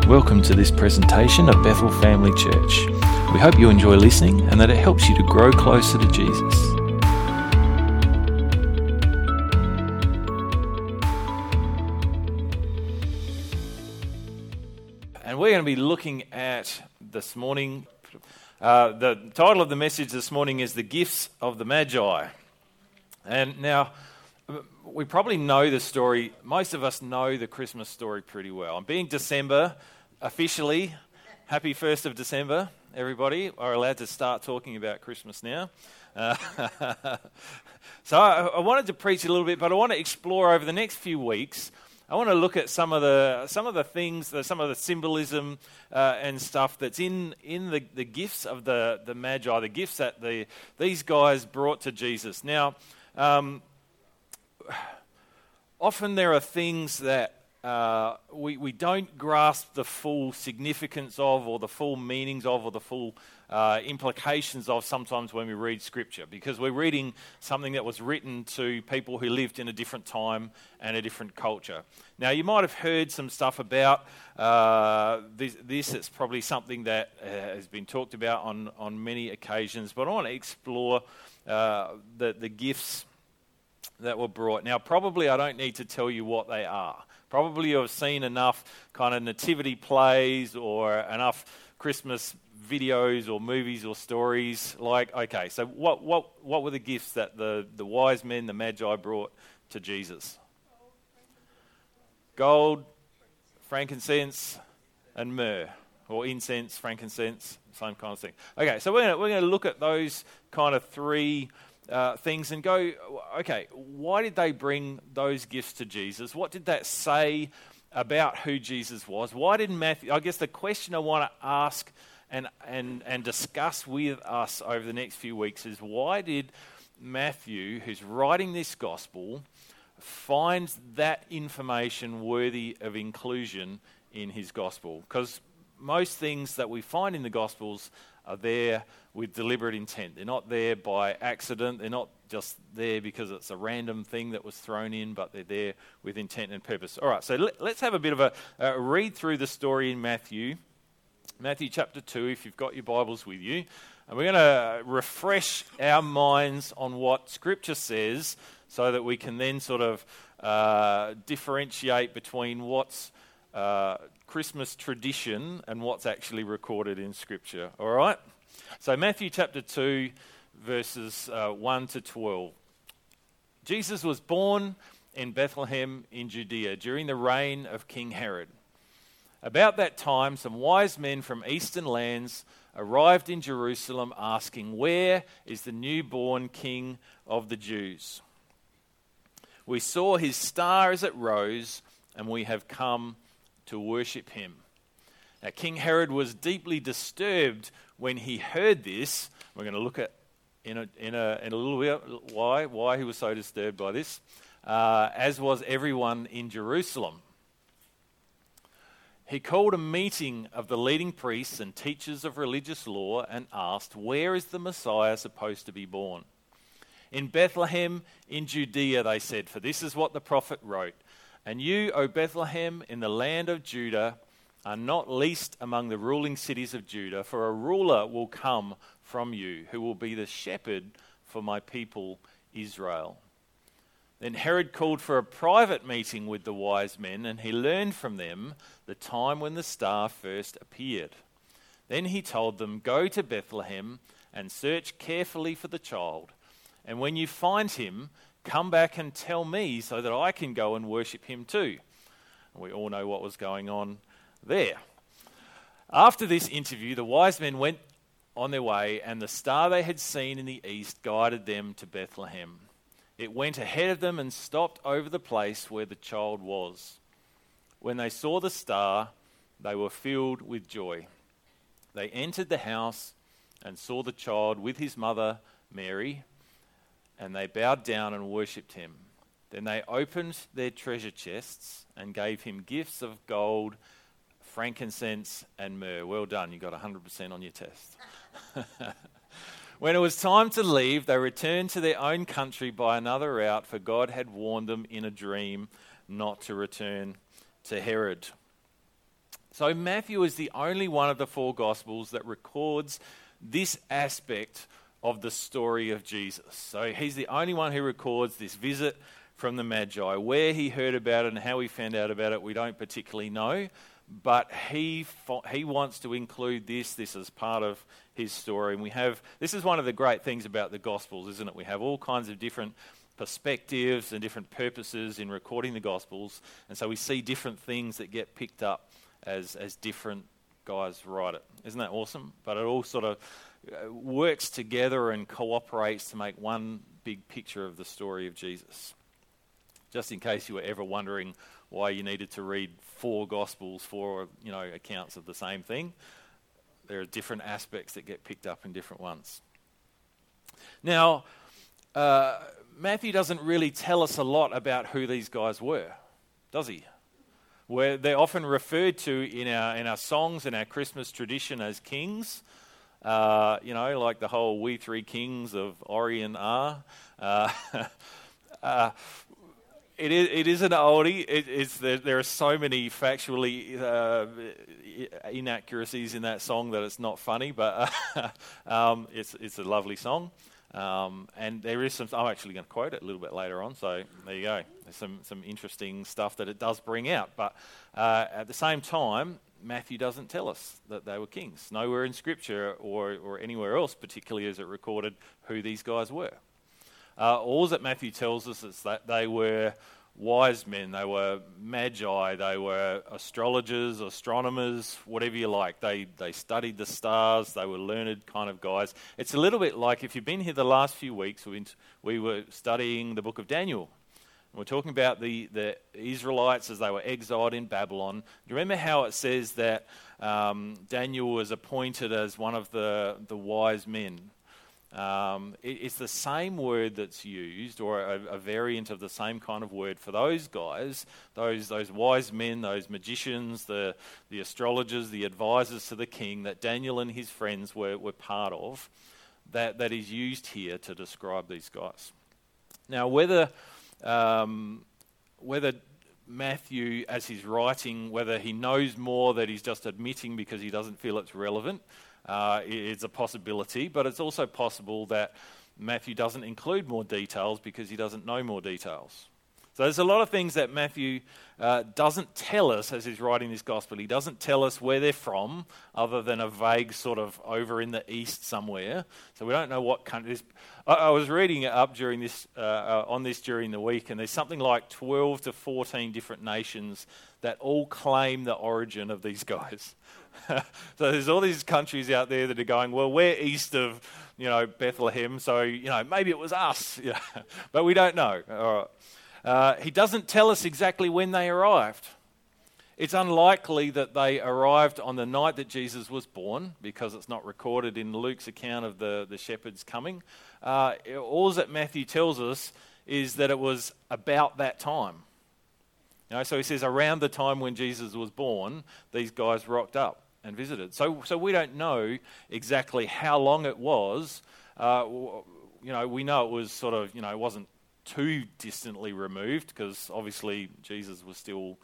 Welcome to this presentation of Bethel Family Church. We hope you enjoy listening and that it helps you to grow closer to Jesus. And we're going to be looking at this morning, the title of the message this morning is The Gifts of the Magi. And now, we probably know the story. Most of us know the Christmas story pretty well. And being December, officially, happy 1st of December, everybody. Are allowed to start talking about Christmas now. So I wanted to preach a little bit, but I want to explore over the next few weeks. I want to look at some of the things, some of the symbolism and stuff that's in the gifts of the Magi, the gifts that these guys brought to Jesus. Now, often there are things that we don't grasp the full significance of, or the full meanings of, or the full implications of sometimes when we read Scripture, because we're reading something that was written to people who lived in a different time and a different culture. Now, you might have heard some stuff about this. It's probably something that has been talked about on many occasions, but I want to explore the gifts that were brought. Now, probably I don't need to tell you what they are. Probably you've seen enough kind of nativity plays or enough Christmas videos or movies or stories. Like, okay, so what were the gifts that the wise men, the Magi, brought to Jesus? Gold, frankincense, and myrrh, or incense, frankincense, same kind of thing. Okay, so we're going to look at those kind of three things and go, okay, why did they bring those gifts to Jesus? What did that say about who Jesus was? Why did Matthew, I guess the question I want to ask and discuss with us over the next few weeks is, why did Matthew, who's writing this gospel, find that information worthy of inclusion in his gospel? Because most things that we find in the Gospels are there with deliberate intent. They're not there by accident. They're not just there because it's a random thing that was thrown in, but they're there with intent and purpose. All right, so let's have a bit of a read through the story in Matthew chapter 2, if you've got your Bibles with you. And we're going to refresh our minds on what Scripture says so that we can then sort of differentiate between what's Christmas tradition and what's actually recorded in Scripture. All right? So Matthew chapter 2, verses 1 to 12. Jesus was born in Bethlehem in Judea during the reign of King Herod. About that time, some wise men from eastern lands arrived in Jerusalem asking, "Where is the newborn King of the Jews? We saw his star as it rose, and we have come to worship him." Now, King Herod was deeply disturbed when he heard this. We're going to look at in a little bit why he was so disturbed by this, as was everyone in Jerusalem. He called a meeting of the leading priests and teachers of religious law and asked, "Where is the Messiah supposed to be born?" "In Bethlehem in Judea," they said, "for this is what the prophet wrote. And you, O Bethlehem, in the land of Judah, are not least among the ruling cities of Judah, for a ruler will come from you, who will be the shepherd for my people Israel." Then Herod called for a private meeting with the wise men, and he learned from them the time when the star first appeared. Then he told them, "Go to Bethlehem and search carefully for the child, and when you find him, come back and tell me so that I can go and worship him too." And we all know what was going on there. After this interview, the wise men went on their way, and the star they had seen in the east guided them to Bethlehem. It went ahead of them and stopped over the place where the child was. When they saw the star, they were filled with joy. They entered the house and saw the child with his mother Mary, and they bowed down and worshipped him. Then they opened their treasure chests and gave him gifts of gold, frankincense, and myrrh. Well done, you got 100% on your test. When it was time to leave, they returned to their own country by another route, for God had warned them in a dream not to return to Herod. So Matthew is the only one of the four Gospels that records this aspect of the story of Jesus. So he's the only one who records this visit from the Magi. Where he heard about it and how he found out about it, we don't particularly know, but he wants to include this as part of his story. And this is one of the great things about the Gospels, isn't it? We have all kinds of different perspectives and different purposes in recording the Gospels, and so we see different things that get picked up as different guys write it. Isn't that awesome? But it all sort of works together and cooperates to make one big picture of the story of Jesus. Just in case you were ever wondering why you needed to read four Gospels, four accounts of the same thing, there are different aspects that get picked up in different ones. Now, Matthew doesn't really tell us a lot about who these guys were, does he? Where they're often referred to in our songs and our Christmas tradition as kings, like the whole "We Three Kings of Orient are." It is an oldie. There are so many factually inaccuracies in that song that it's not funny, but it's a lovely song. And there is some. I'm actually going to quote it a little bit later on. So there you go. There's some interesting stuff that it does bring out. But at the same time, Matthew doesn't tell us that they were kings. Nowhere in Scripture or anywhere else, particularly, is it recorded who these guys were. All that Matthew tells us is that they were wise men, they were magi, they were astrologers, astronomers, whatever you like. They studied the stars, they were learned kind of guys. It's a little bit like, if you've been here the last few weeks, we were studying the book of Daniel. We're talking about the Israelites as they were exiled in Babylon. Do you remember how it says that Daniel was appointed as one of the wise men? It's the same word that's used, or a variant of the same kind of word for those guys, those wise men, those magicians, the astrologers, the advisors to the king that Daniel and his friends were part of, that is used here to describe these guys. Now, whether Matthew, as he's writing, whether he knows more that he's just admitting because he doesn't feel it's relevant, it's a possibility, but it's also possible that Matthew doesn't include more details because he doesn't know more details. So there's a lot of things that Matthew doesn't tell us as he's writing this gospel. He doesn't tell us where they're from, other than a vague sort of over in the east somewhere. So we don't know what countries. I was reading it up during this during the week, and there's something like 12 to 14 different nations that all claim the origin of these guys. So there's all these countries out there that are going, well, we're east of Bethlehem, so maybe it was us, but we don't know. All right. He doesn't tell us exactly when they arrived. It's unlikely that they arrived on the night that Jesus was born, because it's not recorded in Luke's account of the shepherds coming. All that Matthew tells us is that it was about that time. So he says around the time when Jesus was born, these guys rocked up and visited. So we don't know exactly how long it was. We know it was sort of, it wasn't too distantly removed, because obviously Jesus was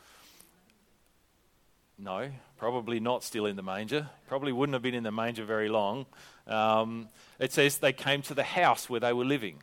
probably not still in the manger. Probably wouldn't have been in the manger very long. It says they came to the house where they were living.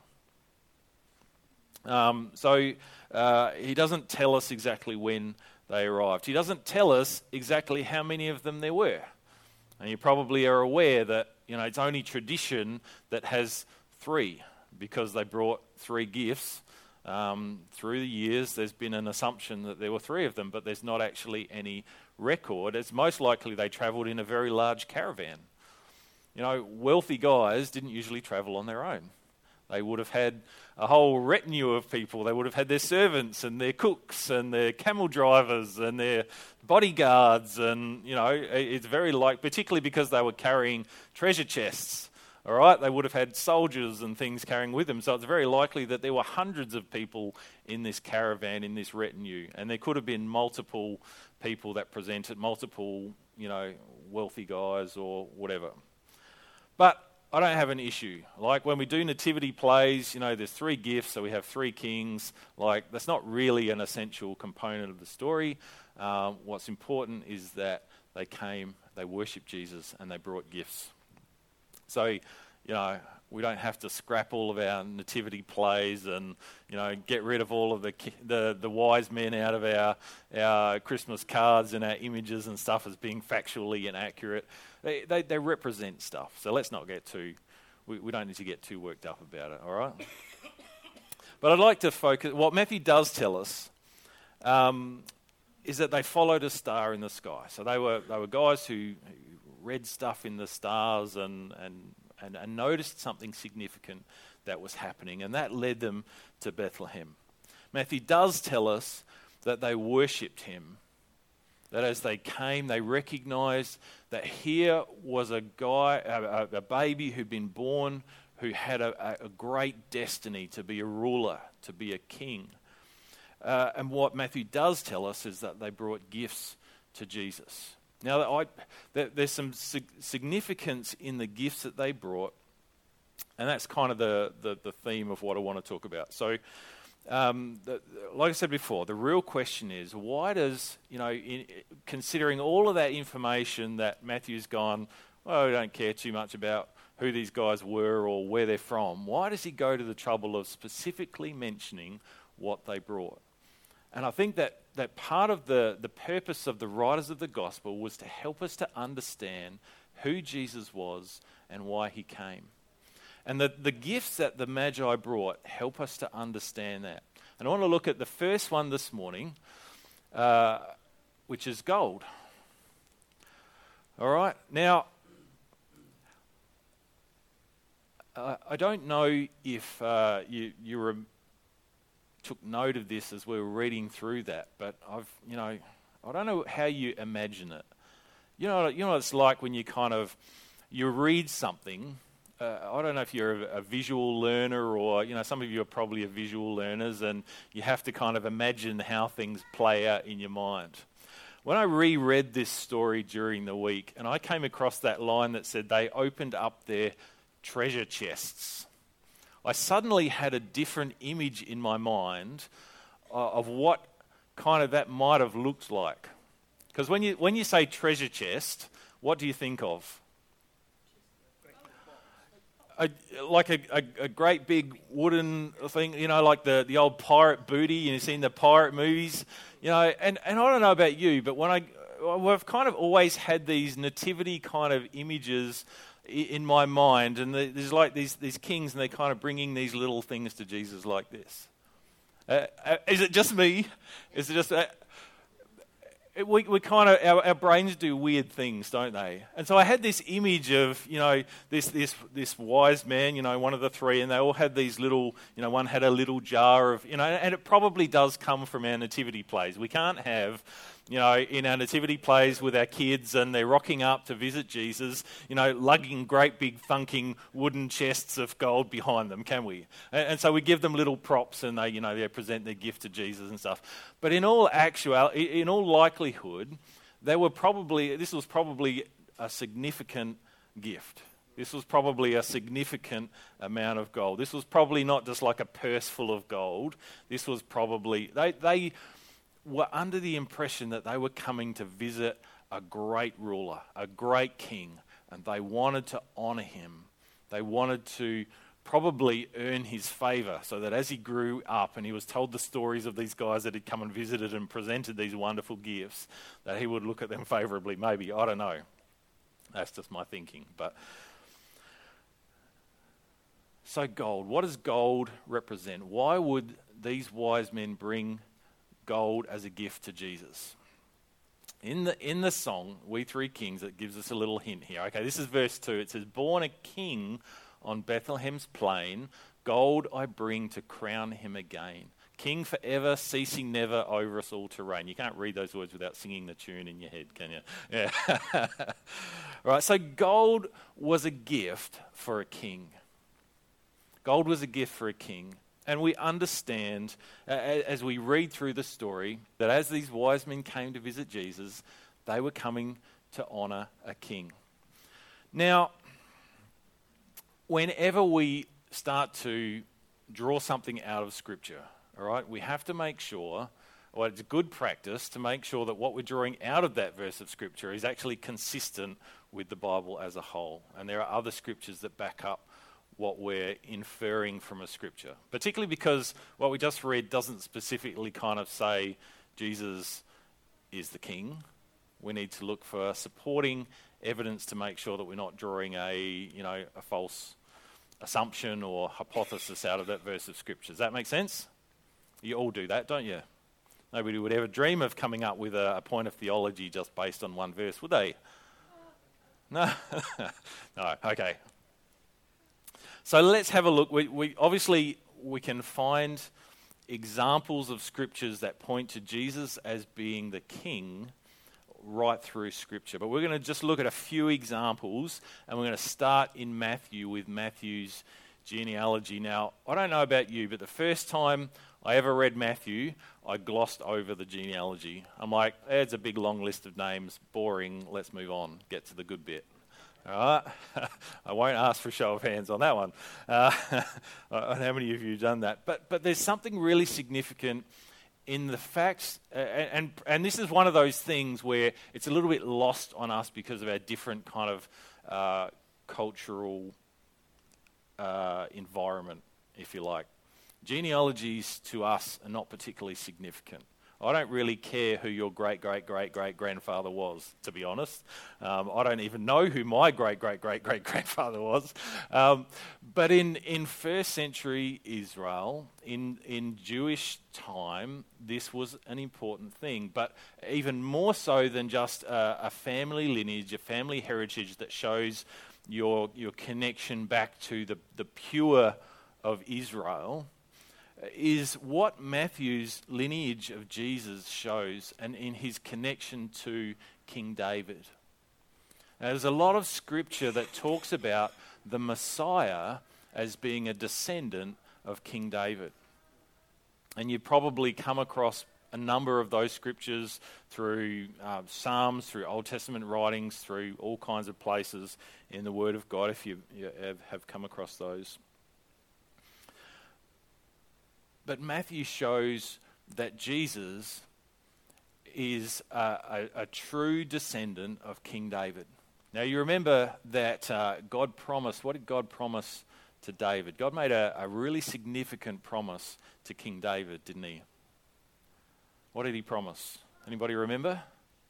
So he doesn't tell us exactly when they arrived. He doesn't tell us exactly how many of them there were. And you probably are aware that it's only tradition that has 3, because they brought 3 gifts. Through the years, there's been an assumption that there were 3 of them, but there's not actually any record. It's most likely they travelled in a very large caravan. Wealthy guys didn't usually travel on their own. They would have had a whole retinue of people. They would have had their servants and their cooks and their camel drivers and their bodyguards, and it's very particularly because they were carrying treasure chests. All right, they would have had soldiers and things carrying with them, so it's very likely that there were hundreds of people in this caravan, in this retinue, and there could have been multiple people that presented, multiple, wealthy guys or whatever. But I don't have an issue. Like when we do nativity plays, there's 3 gifts, so we have 3 kings. That's not really an essential component of the story. What's important is that they came, they worshipped Jesus, and they brought gifts. So, we don't have to scrap all of our nativity plays and, get rid of all of the wise men out of our Christmas cards and our images and stuff as being factually inaccurate. They represent stuff. So let's not get we don't need to get too worked up about it, all right? But I'd like to focus, what Matthew does tell us is that they followed a star in the sky. So they were guys who read stuff in the stars and noticed something significant that was happening, and that led them to Bethlehem. Matthew does tell us that they worshipped him, that as they came, they recognized that here was a guy, a baby who'd been born, who had a great destiny to be a ruler, to be a king. And what Matthew does tell us is that they brought gifts to Jesus. Now, there's some significance in the gifts that they brought, and that's kind of the theme of what I want to talk about. So, like I said before, the real question is, why does, considering all of that information that Matthew's gone, well, we don't care too much about who these guys were or where they're from, why does he go to the trouble of specifically mentioning what they brought? And I think that part of the purpose of the writers of the gospel was to help us to understand who Jesus was and why he came. And the gifts that the Magi brought help us to understand that. And I want to look at the first one this morning, which is gold. All right? Now, I don't know if you took note of this as we were reading through that, but I don't know how you imagine it. You know what it's like when you read something. I don't know if you're a visual learner or, some of you are probably visual learners, and you have to kind of imagine how things play out in your mind. When I reread this story during the week, and I came across that line that said they opened up their treasure chests, I suddenly had a different image in my mind of what kind of that might have looked like. Because when you say treasure chest, what do you think of? Like a great big wooden thing, like the old pirate booty. You've seen the pirate movies, and I don't know about you, but I've kind of always had these nativity kind of images in my mind, and there's like these kings, and they're kind of bringing these little things to Jesus like this. Is it just me? Is it just we kind of our brains do weird things, don't they? And so I had this image of this wise man, one of the three, and they all had these little, one had a little jar of, and it probably does come from our nativity plays. We can't have, in our nativity plays with our kids, and they're rocking up to visit Jesus, lugging great big funking wooden chests of gold behind them, can we? And so we give them little props, and they present their gift to Jesus and stuff. But in all likelihood, this was probably a significant gift. This was probably a significant amount of gold. This was probably not just like a purse full of gold. This was probably, they were under the impression that they were coming to visit a great ruler, a great king, and they wanted to honor him. They wanted to probably earn his favor, so that as he grew up and he was told the stories of these guys that had come and visited and presented these wonderful gifts, that he would look at them favorably. Maybe, I don't know. That's just my thinking. But so gold, what does gold represent? Why would these wise men bring gold as a gift to Jesus? In the song, We Three Kings, it gives us a little hint here. Okay, this is verse 2. It says, "Born a king on Bethlehem's plain, gold I bring to crown him again. King forever, ceasing never, over us all to reign." You can't read those words without singing the tune in your head, can you? Yeah. Right, so gold was a gift for a king. Gold was a gift for a king. And we understand, as we read through the story, that as these wise men came to visit Jesus, they were coming to honor a king. Now, whenever we start to draw something out of Scripture, all right, we have to make sure well, it's good practice to make sure that what we're drawing out of that verse of Scripture is actually consistent with the Bible as a whole. And there are other scriptures that back up what we're inferring from a scripture, particularly because what we just read doesn't specifically kind of say Jesus is the king. We need to look for supporting evidence to make sure that we're not drawing a false assumption or hypothesis out of that verse of Scripture. Does that make sense? You all do that, don't you? Nobody would ever dream of coming up with a point of theology just based on one verse, would they? No? No, okay. So let's have a look. We obviously can find examples of scriptures that point to Jesus as being the king right through Scripture. But we're going to just look at a few examples, and we're going to start in Matthew with Matthew's genealogy. Now, I don't know about you, but the first time I ever read Matthew, I glossed over the genealogy. I'm like, it's a big long list of names, boring, let's move on, get to the good bit. All right? I won't ask for a show of hands on that one. How many of you have done that? But there's something really significant in the facts, and this is one of those things where it's a little bit lost on us because of our different kind of cultural environment, if you like. Genealogies to us are not particularly significant. I don't really care who your great-great-great-great-grandfather was, to be honest. I don't even know who my great-great-great-great-grandfather was. But in first century Israel, in Jewish time, this was an important thing. But even more so than just a family lineage, a family heritage that shows your connection back to the pure of Israel, is what Matthew's lineage of Jesus shows, and in his connection to King David. Now, there's a lot of scripture that talks about the Messiah as being a descendant of King David. And you probably come across a number of those scriptures through Psalms, through Old Testament writings, through all kinds of places in the Word of God, if you have come across those. But Matthew shows that Jesus is a true descendant of King David. Now you remember that God promised, what did God promise to David? God made a really significant promise to King David, didn't he? What did he promise? Anybody remember?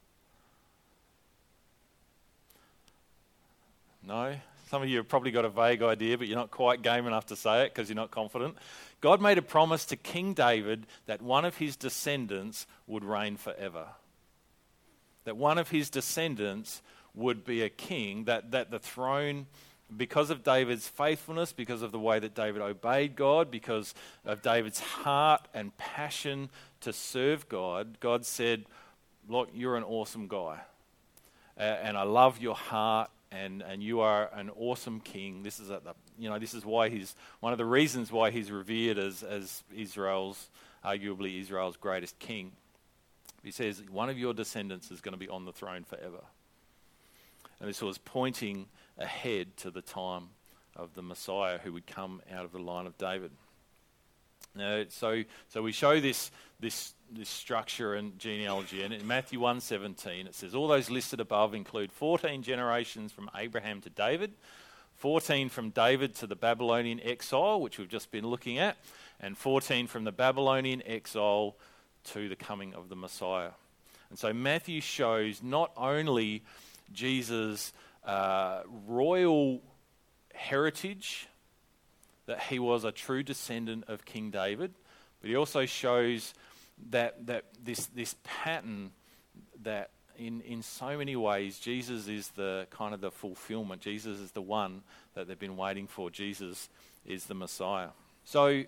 No? Some of you have probably got a vague idea, but you're not quite game enough to say it because you're not confident. God made a promise to King David that one of his descendants would reign forever. That one of his descendants would be a king, that the throne, because of David's faithfulness, because of the way that David obeyed God, because of David's heart and passion to serve God, God said, look, you're an awesome guy. And I love your heart. And you are an awesome king. This is this is why he's one of the reasons why he's revered as arguably Israel's greatest king. He says one of your descendants is going to be on the throne forever. And this was pointing ahead to the time of the Messiah who would come out of the line of David. Now, so we show this structure and genealogy, and in Matthew 1:17 it says, all those listed above include 14 generations from Abraham to David, 14 from David to the Babylonian exile, which we've just been looking at, and 14 from the Babylonian exile to the coming of the Messiah. And so Matthew shows not only Jesus' royal heritage, that he was a true descendant of King David, but he also shows that this pattern that in so many ways Jesus is the kind of the fulfillment. Jesus is the one that they've been waiting for. Jesus is the Messiah. So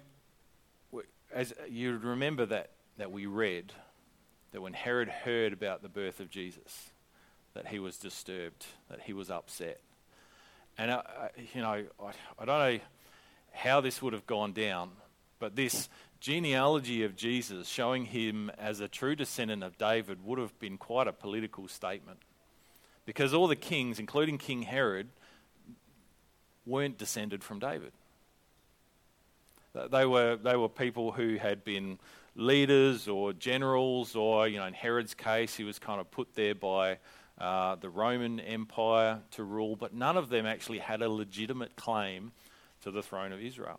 as you remember that we read that when Herod heard about the birth of Jesus, that he was disturbed, that he was upset. And I don't know how this would have gone down, but this genealogy of Jesus showing him as a true descendant of David would have been quite a political statement, because all the kings, including King Herod, weren't descended from David. They were people who had been leaders or generals, or, in Herod's case, he was kind of put there by the Roman Empire to rule, but none of them actually had a legitimate claim to the throne of Israel.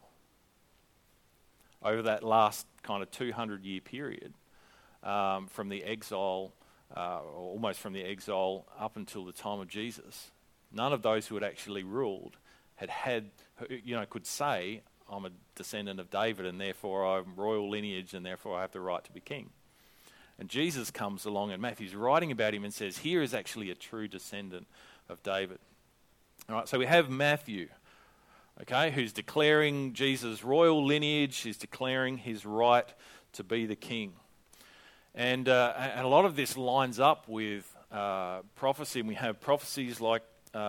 Over that last kind of 200-year period, from the exile, or almost from the exile up until the time of Jesus, none of those who had actually ruled could say, I'm a descendant of David, and therefore I'm royal lineage, and therefore I have the right to be king. And Jesus comes along, and Matthew's writing about him and says, here is actually a true descendant of David. All right, so we have Matthew, okay, who's declaring Jesus' royal lineage. He's declaring his right to be the king. And a lot of this lines up with prophecy, and we have prophecies like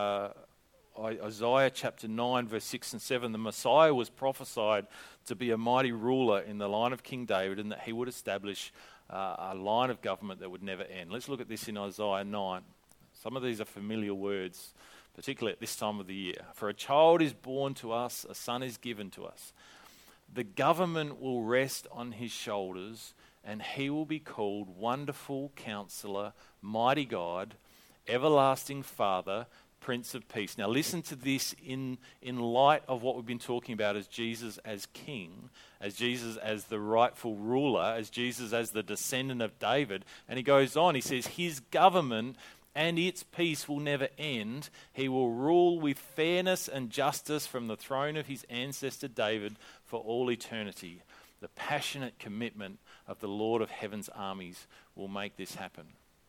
Isaiah chapter 9, verse 6 and 7. The Messiah was prophesied to be a mighty ruler in the line of King David, and that he would establish a line of government that would never end. Let's look at this in Isaiah 9. Some of these are familiar words, particularly at this time of the year. For a child is born to us, a son is given to us. The government will rest on his shoulders, and he will be called Wonderful Counselor, Mighty God, Everlasting Father, Prince of Peace. Now listen to this in light of what we've been talking about as Jesus as king, as Jesus as the rightful ruler, as Jesus as the descendant of David. And he goes on, he says, his government and its peace will never end. He will rule with fairness and justice from the throne of his ancestor David for all eternity. The passionate commitment of the Lord of heaven's armies will make this happen.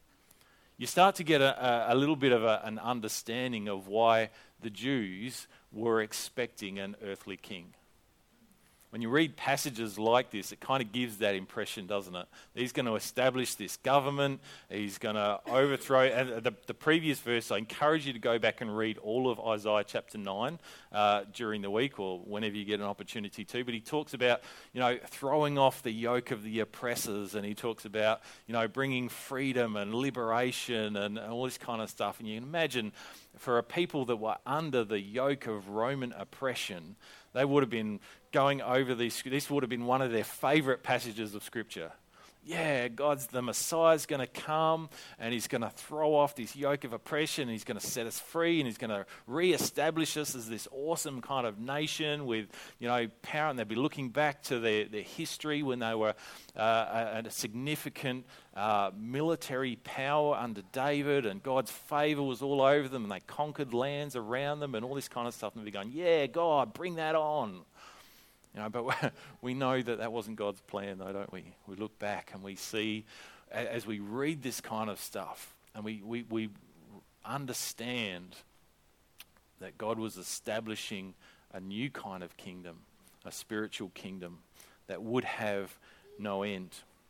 You start to get a little bit of an understanding of why the Jews were expecting an earthly king. When you read passages like this, it kind of gives that impression, doesn't it? He's going to establish this government. He's going to overthrow. And the previous verse, I encourage you to go back and read all of Isaiah chapter 9 during the week, or whenever you get an opportunity to. But he talks about, throwing off the yoke of the oppressors, and he talks about, bringing freedom and liberation and all this kind of stuff. And you can imagine, for a people that were under the yoke of Roman oppression, they would have been going over these. This would have been one of their favourite passages of Scripture. Yeah, the Messiah's going to come, and he's going to throw off this yoke of oppression, and he's going to set us free, and he's going to re-establish us as this awesome kind of nation with, power. And they'd be looking back to their history when they were a significant military power under David, and God's favour was all over them, and they conquered lands around them, and all this kind of stuff. And they'd be going, yeah, God, bring that on. But we know that wasn't God's plan, though, don't we? We look back and we see, as we read this kind of stuff, and we understand that God was establishing a new kind of kingdom, a spiritual kingdom that would have no end.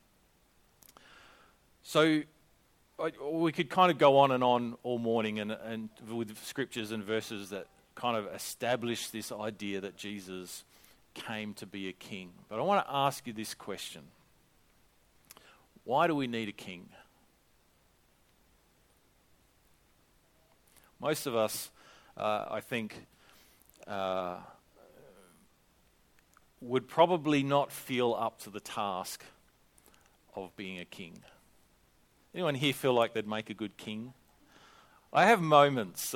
So we could kind of go on and on all morning and with scriptures and verses that kind of establish this idea that Jesus came to be a king. But I want to ask you this question. Why do we need a king? Most of us, I think, would probably not feel up to the task of being a king. Anyone here feel like they'd make a good king? I have moments.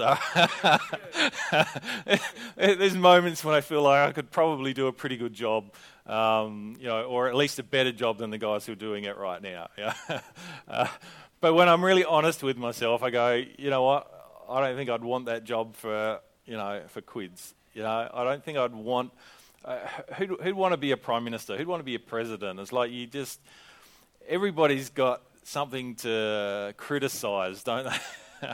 There's moments when I feel like I could probably do a pretty good job, or at least a better job than the guys who are doing it right now. Yeah? But when I'm really honest with myself, I go, you know what? I don't think I'd want that job for quids. I don't think I'd want. Who'd want to be a prime minister? Who'd want to be a president? It's like everybody's got something to criticise, don't they?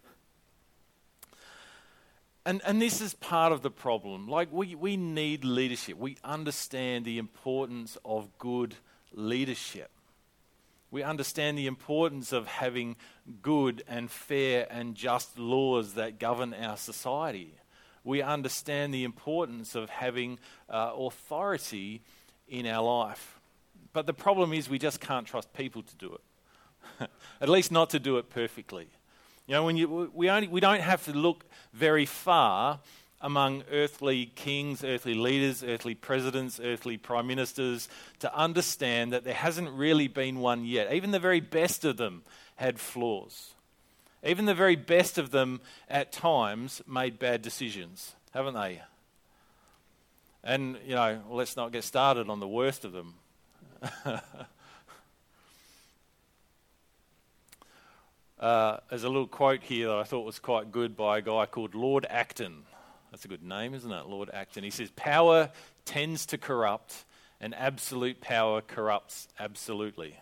And this is part of the problem. Like, we need leadership. We understand the importance of good leadership. We understand the importance of having good and fair and just laws that govern our society. We understand the importance of having authority in our life. But the problem is we just can't trust people to do it. At least not to do it perfectly. We don't have to look very far among earthly kings, earthly leaders, earthly presidents, earthly prime ministers to understand that there hasn't really been one yet. Even the very best of them had flaws. Even the very best of them at times made bad decisions, haven't they? And, let's not get started on the worst of them. There's a little quote here that I thought was quite good by a guy called Lord Acton. That's a good name, isn't it? Lord Acton. He says, "Power tends to corrupt, and absolute power corrupts absolutely."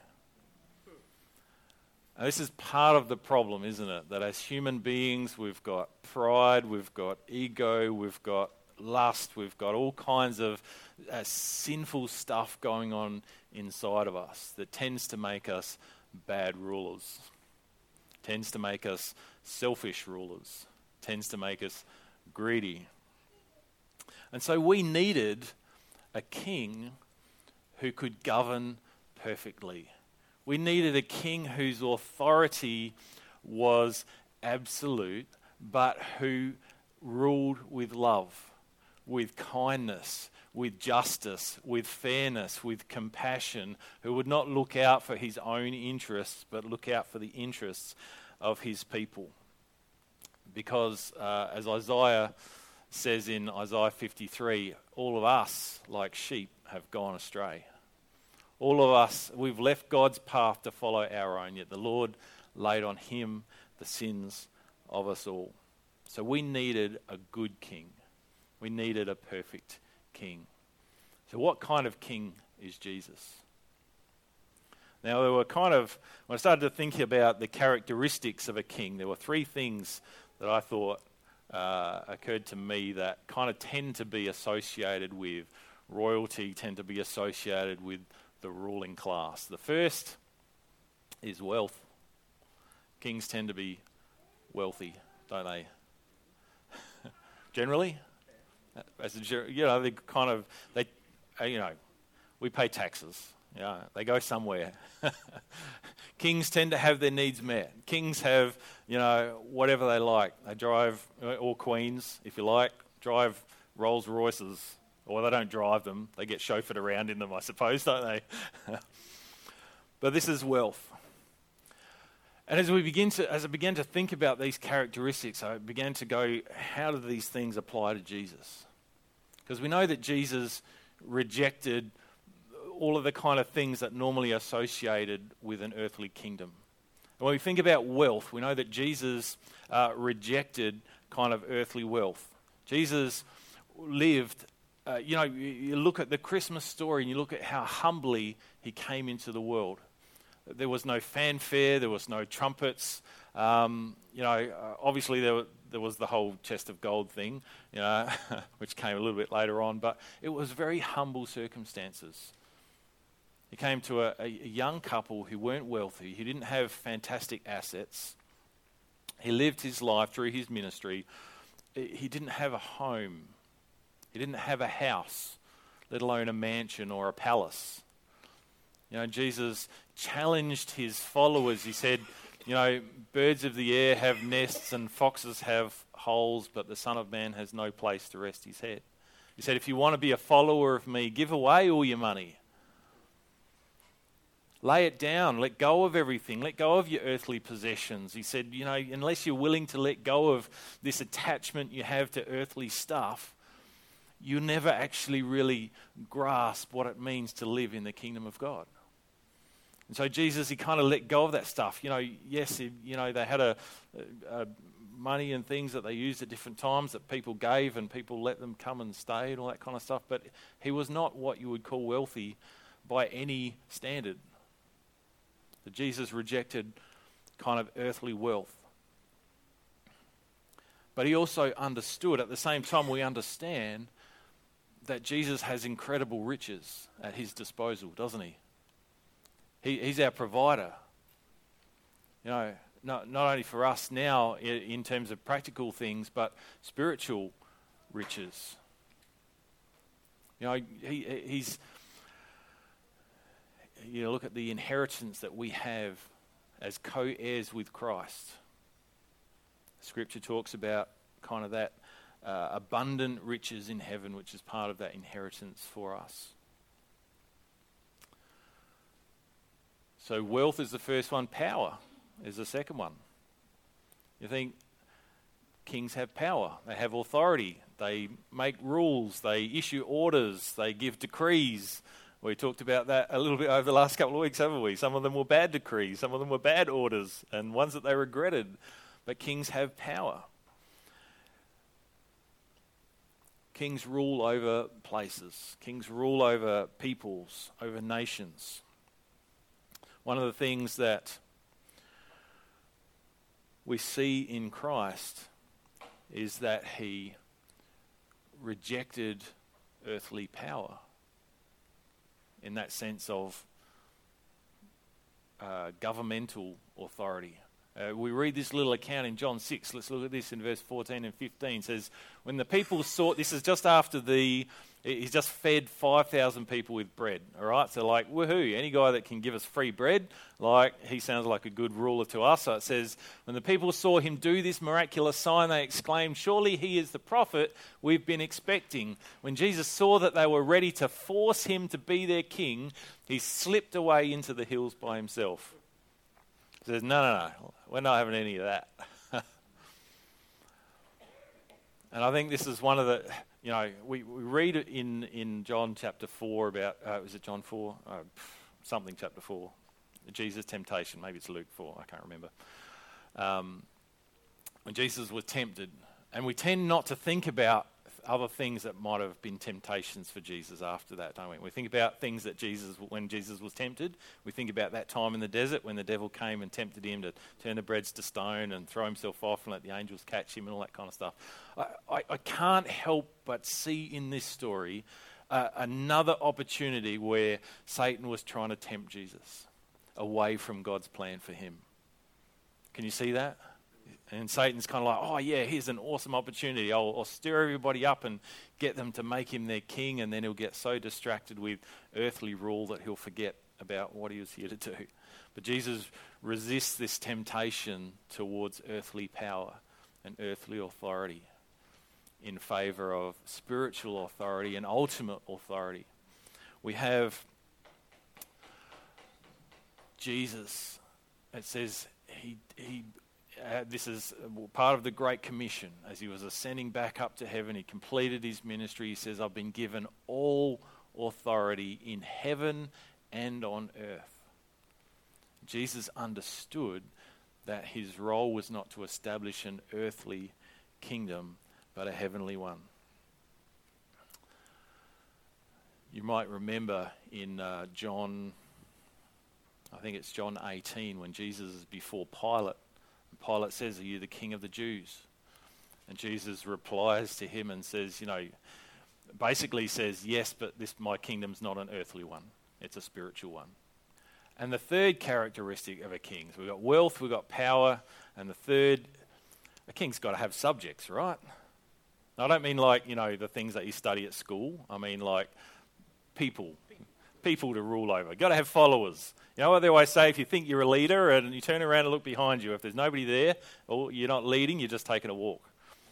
And this is part of the problem, isn't it? That as human beings, we've got pride, we've got ego, we've got lust, we've got all kinds of sinful stuff going on inside of us that tends to make us bad rulers, tends to make us selfish rulers, tends to make us greedy. And so we needed a king who could govern perfectly. We needed a king whose authority was absolute, but who ruled with love, with kindness, with justice, with fairness, with compassion, who would not look out for his own interests, but look out for the interests of his people. Because as Isaiah says in Isaiah 53, all of us, like sheep, have gone astray. All of us, we've left God's path to follow our own, yet the Lord laid on him the sins of us all. So we needed a good king. We needed a perfect king. So what kind of king is Jesus? Now, there were when I started to think about the characteristics of a king, there were three things that I thought occurred to me that kind of tend to be associated with royalty, tend to be associated with the ruling class. The first is wealth. Kings tend to be wealthy, don't they? Generally, we pay taxes. They go somewhere. Kings tend to have their needs met. Kings have, whatever they like. They drive, or queens, if you like, drive Rolls Royces. Or they don't drive them. They get chauffeured around in them, I suppose, don't they? But this is wealth. And as I began to think about these characteristics, I began to go, how do these things apply to Jesus? Because we know that Jesus rejected all of the kind of things that normally are associated with an earthly kingdom. And when we think about wealth, we know that Jesus rejected kind of earthly wealth. Jesus lived, you look at the Christmas story and you look at how humbly he came into the world. There was no fanfare, there was no trumpets. Obviously there was the whole chest of gold thing, which came a little bit later on, but it was very humble circumstances. He came to a young couple who weren't wealthy, who didn't have fantastic assets. He lived his life through his ministry. He didn't have a home. He didn't have a house, let alone a mansion or a palace. Jesus challenged his followers. He said, birds of the air have nests and foxes have holes, but the Son of Man has no place to rest his head. He said, if you want to be a follower of me, give away all your money. Lay it down, let go of everything, let go of your earthly possessions. He said, unless you're willing to let go of this attachment you have to earthly stuff, you never actually really grasp what it means to live in the kingdom of God. And so Jesus, he kind of let go of that stuff. Yes, they had a money and things that they used at different times that people gave and people let them come and stay and all that kind of stuff. But he was not what you would call wealthy by any standard. That Jesus rejected kind of earthly wealth. But he also understood, at the same time we understand, that Jesus has incredible riches at his disposal, doesn't he? He's our provider. Not only for us now in terms of practical things, but spiritual riches. He's... look at the inheritance that we have as co-heirs with Christ. Scripture talks about kind of abundant riches in heaven, which is part of that inheritance for us. So wealth is the first one, power is the second one. You think kings have power, they have authority, they make rules, they issue orders, they give decrees. We talked about that a little bit over the last couple of weeks, haven't we? Some of them were bad decrees, some of them were bad orders, and ones that they regretted. But kings have power. Kings rule over places. Kings rule over peoples, over nations. One of the things that we see in Christ is that he rejected earthly power in that sense of governmental authority. We read this little account in John 6. Let's look at this in verse 14 and 15. It says, when the people saw, this is just after he's just fed 5,000 people with bread, all right? So like, woohoo, any guy that can give us free bread, like, he sounds like a good ruler to us. So it says, when the people saw him do this miraculous sign, they exclaimed, surely he is the prophet we've been expecting. When Jesus saw that they were ready to force him to be their king, he slipped away into the hills by himself. He says, no, we're not having any of that. And I think this is one of the, we read it in John chapter 4 about, was it John 4? Something chapter 4. Jesus' temptation, maybe it's Luke 4, I can't remember. When Jesus was tempted. And we tend not to think about other things that might have been temptations for Jesus after that, don't we? We think about things that when Jesus was tempted, we think about that time in the desert when the devil came and tempted him to turn the breads to stone and throw himself off and let the angels catch him and all that kind of stuff. I can't help but see in this story another opportunity where Satan was trying to tempt Jesus away from God's plan for him. Can you see that? And Satan's kind of like, oh yeah, here's an awesome opportunity. I'll stir everybody up and get them to make him their king, and then he'll get so distracted with earthly rule that he'll forget about what he was here to do. But Jesus resists this temptation towards earthly power and earthly authority in favor of spiritual authority and ultimate authority. We have Jesus. It says this is part of the Great Commission. As he was ascending back up to heaven, he completed his ministry. He says, I've been given all authority in heaven and on earth. Jesus understood that his role was not to establish an earthly kingdom, but a heavenly one. You might remember in John 18, when Jesus is before Pilate. Pilate says, are you the king of the Jews? And Jesus replies to him and says, basically says, yes, but my kingdom's not an earthly one. It's a spiritual one. And the third characteristic of a king, so we've got wealth, we've got power, and the third, a king's got to have subjects, right? I don't mean like, the things that you study at school. I mean like people to rule over. Got to have followers. You know what they always say, if you think you're a leader and you turn around and look behind you, if there's nobody there, or you're not leading, you're just taking a walk.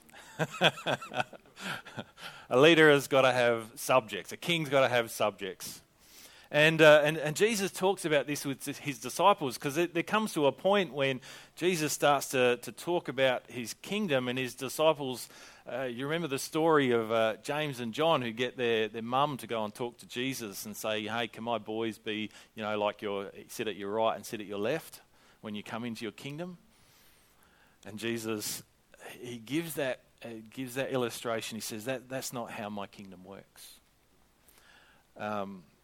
A leader has got to have subjects. A king's got to have subjects. And Jesus talks about this with his disciples, because there comes to a point when Jesus starts to talk about his kingdom, and his disciples, you remember the story of James and John, who get their mum to go and talk to Jesus and say, hey, can my boys be, like sit at your right and sit at your left when you come into your kingdom? And Jesus, he gives that illustration. He says, that's not how my kingdom works. I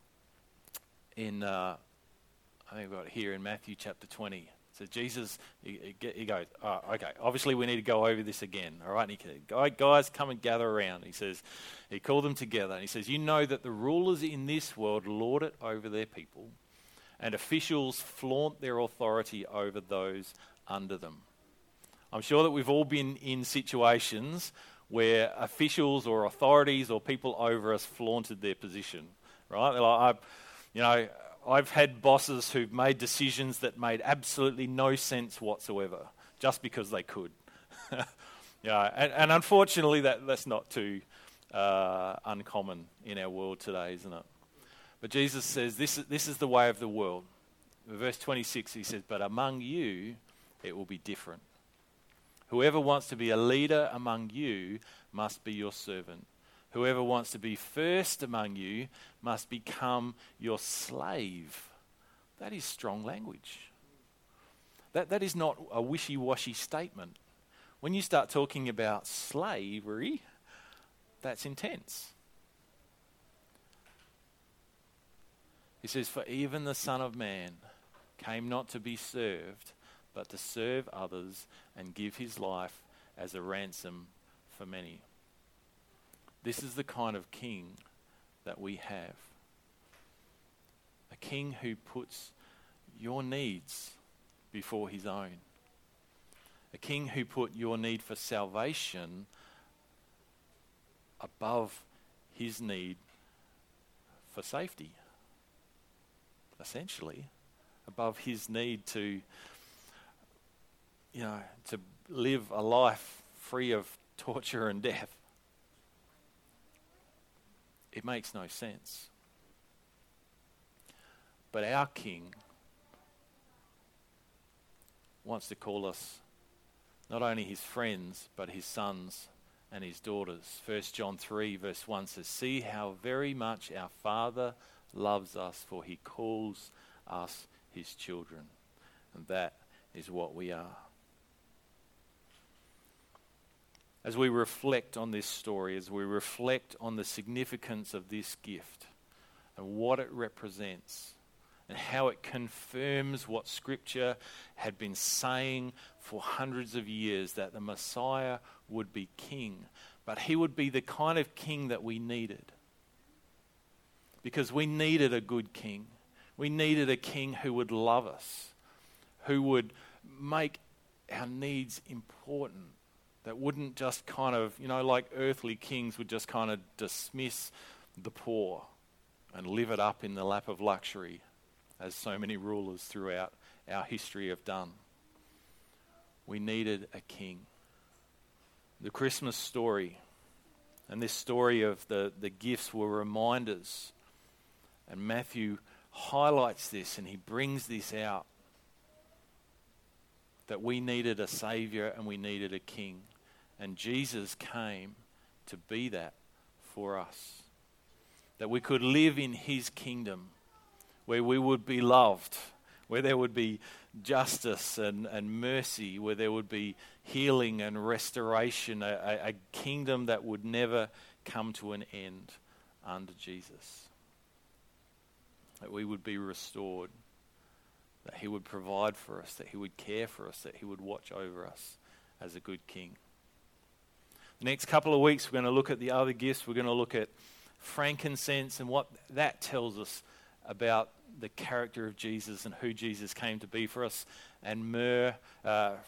think we've got it here in Matthew chapter 20. So Jesus, he goes, oh, okay, obviously we need to go over this again, all right? And he said, guys, come and gather around. He says, he called them together, and he says, you know that the rulers in this world lord it over their people, and officials flaunt their authority over those under them. I'm sure that we've all been in situations where officials or authorities or people over us flaunted their position, right? They're like, I've had bosses who've made decisions that made absolutely no sense whatsoever, just because they could. Yeah, and unfortunately that's not too uncommon in our world today, isn't it? But Jesus says this is the way of the world. In verse 26 he says, but among you it will be different. Whoever wants to be a leader among you must be your servant. Whoever wants to be first among you must become your slave. That is strong language. That is not a wishy-washy statement. When you start talking about slavery, that's intense. He says, for even the Son of Man came not to be served, but to serve others and give his life as a ransom for many. This is the kind of king that we have. A king who puts your needs before his own. A king who put your need for salvation above his need for safety. Essentially, above his need to live a life free of torture and death. It makes no sense. But our King wants to call us not only his friends, but his sons and his daughters. 1 John 3 verse 1 says, see how very much our Father loves us, for he calls us his children. And that is what we are. As we reflect on this story, as we reflect on the significance of this gift and what it represents and how it confirms what Scripture had been saying for hundreds of years, that the Messiah would be king, but he would be the kind of king that we needed. Because we needed a good king. We needed a king who would love us, who would make our needs important, that wouldn't just kind of, like earthly kings would just kind of dismiss the poor and live it up in the lap of luxury, as so many rulers throughout our history have done. We needed a king. The Christmas story and this story of the gifts were reminders. And Matthew highlights this and he brings this out. That we needed a Saviour and we needed a king. And Jesus came to be that for us. That we could live in his kingdom where we would be loved, where there would be justice and mercy, where there would be healing and restoration, a kingdom that would never come to an end under Jesus. That we would be restored, that he would provide for us, that he would care for us, that he would watch over us as a good king. The next couple of weeks we're going to look at the other gifts. We're going to look at frankincense and what that tells us about the character of Jesus and who Jesus came to be for us, and myrrh, that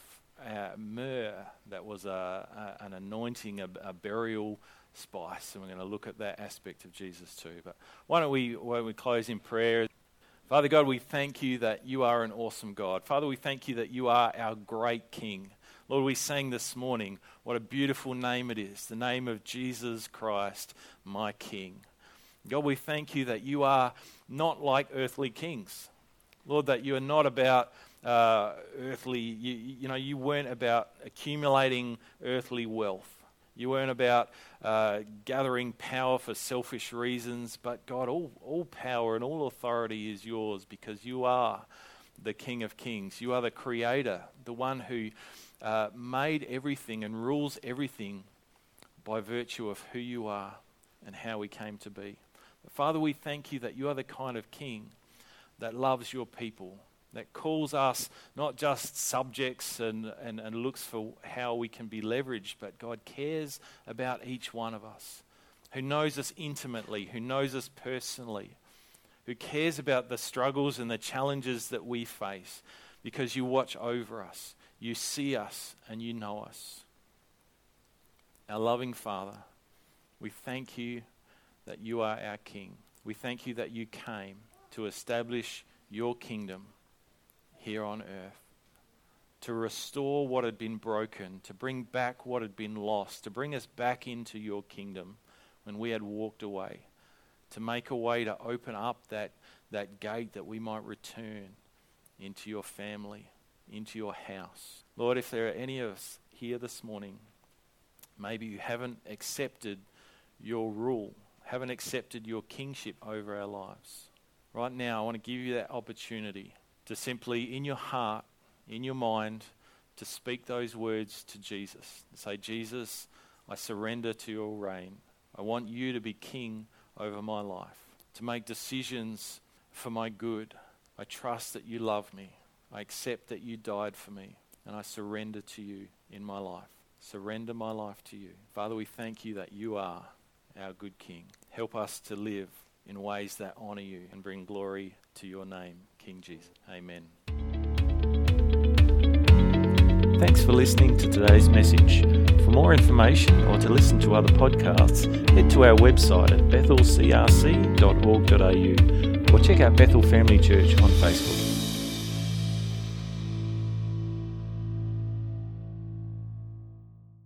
was an anointing, a burial spice, and we're going to look at that aspect of Jesus too. But why don't we close in prayer? Father God, we thank you that you are an awesome God. Father, we thank you that you are our great King. Lord, we sang this morning, what a beautiful name it is, the name of Jesus Christ, my King. God, we thank you that you are not like earthly kings. Lord, that you are not about earthly, you weren't about accumulating earthly wealth. You weren't about gathering power for selfish reasons, but God, all power and all authority is yours because you are the King of Kings. You are the Creator, the one who made everything and rules everything by virtue of who you are and how we came to be. But Father, we thank you that you are the kind of King that loves your people, that calls us not just subjects and looks for how we can be leveraged, but God cares about each one of us, who knows us intimately, who knows us personally, who cares about the struggles and the challenges that we face, because you watch over us, you see us, and you know us. Our loving Father, we thank you that you are our King. We thank you that you came to establish your kingdom here on earth. to restore what had been broken, to bring back what had been lost, to bring us back into your kingdom when we had walked away, to make a way to open up that gate that we might return into your family, into your house. Lord, if there are any of us here this morning, maybe you haven't accepted your rule, haven't accepted your kingship over our lives. Right now, I want to give you that opportunity to simply, in your heart, in your mind, to speak those words to Jesus. Say, Jesus, I surrender to your reign. I want you to be king over my life, to make decisions for my good. I trust that you love me. I accept that you died for me, and I surrender to you in my life. Surrender my life to you. Father, we thank you that you are our good King. Help us to live in ways that honor you and bring glory to your name, King Jesus. Amen. Thanks for listening to today's message. For more information or to listen to other podcasts, head to our website at bethelcrc.org.au or check out Bethel Family Church on Facebook.